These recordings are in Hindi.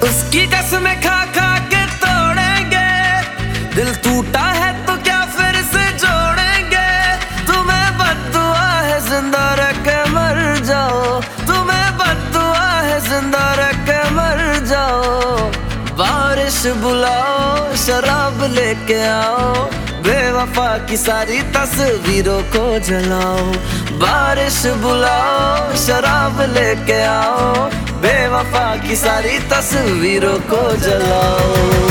उसकी कसमें खा खा के तोड़ेंगे, दिल टूटा है तो क्या फिर से जोड़ेंगे। तुम्हें बद्दुआ है जिंदा रह के मर जाओ, तुम्हें बद्दुआ है जिंदा रह के मर जाओ। बारिश बुलाओ शराब लेके आओ, बेवफा की सारी तस्वीरों को जलाओ। बारिश बुलाओ शराब लेके आओ, बेवफा की सारी तस्वीरों को जलाओ।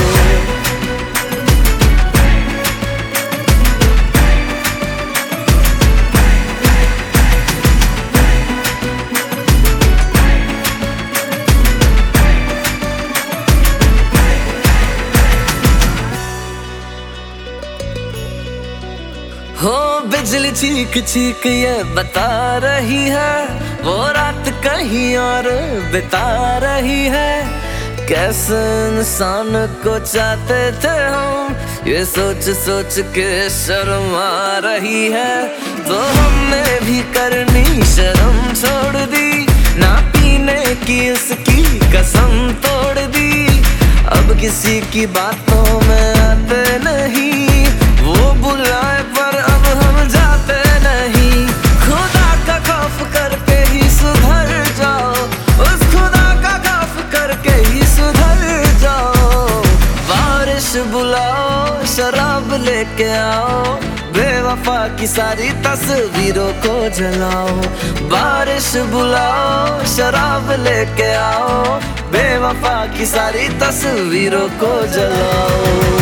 हो बिजली चीख चीख ये बता रही है, वो रात कहीं और बिता रही है। कैसे इंसान को चाहते थे हम, ये सोच सोच के शर्म आ रही है। तो हमने भी करनी शर्म छोड़ दी, ना पीने की उसकी कसम तोड़ दी। अब किसी की बातों में आते नहीं, वो बुलाए पर अब हम जाते नहीं। खुदा का खौफ करके ही सुधर जाओ, उस खुदा का खौफ करके ही सुधर जाओ। बारिश बुलाओ शराब लेके आओ, बेवफा की सारी तस्वीरों को जलाओ। बारिश बुलाओ शराब लेके आओ, बेवफा की सारी तस्वीरों को जलाओ।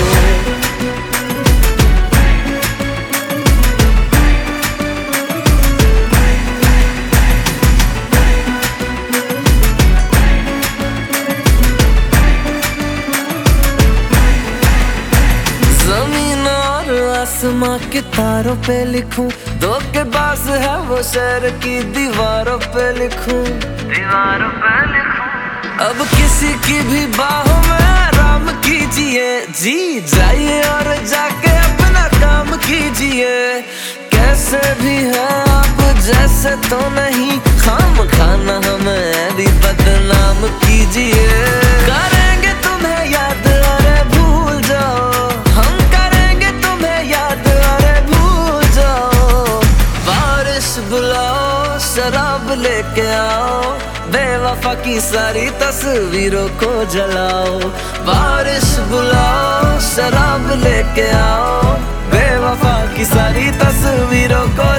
आसमां के तारों पे लिखूं, धोखेबाज है वो शहर की दीवारों पे लिखूं, दीवारों पे लिखूं। अब किसी की भी बाहों में आराम कीजिए, जी जाइए और जाके अपना काम कीजिए। कैसे भी है आप जैसे तो नहीं, खाम खाना हमें भी बदनाम कीजिए। करेंगे तुम्हें याद अरे भूल जाओ, हम करेंगे तुम्हें याद अरे भूल जाओ। बारिश बुलाओ शराब लेके आओ, बेवफा की सारी तस्वीरों को जलाओ। बारिश बुलाओ शराब लेके आओ, बेवफा की सारी तस्वीरों को